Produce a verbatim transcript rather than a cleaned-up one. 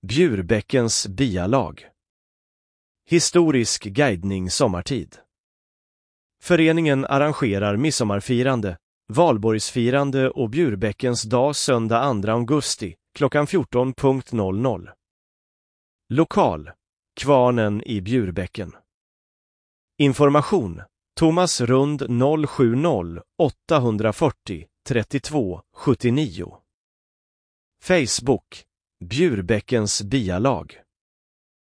Bjurbäckens bialag. Historisk guidning sommartid. Föreningen arrangerar midsommarfirande, valborgsfirande och Bjurbäckens dag söndag andra augusti klockan fjorton. Lokal: Kvarnen i Bjurbäcken. Information: Thomas Rund noll sju noll åtta fyra noll trettiotvå sjuttionio. Facebook: Bjurbäckens bialag.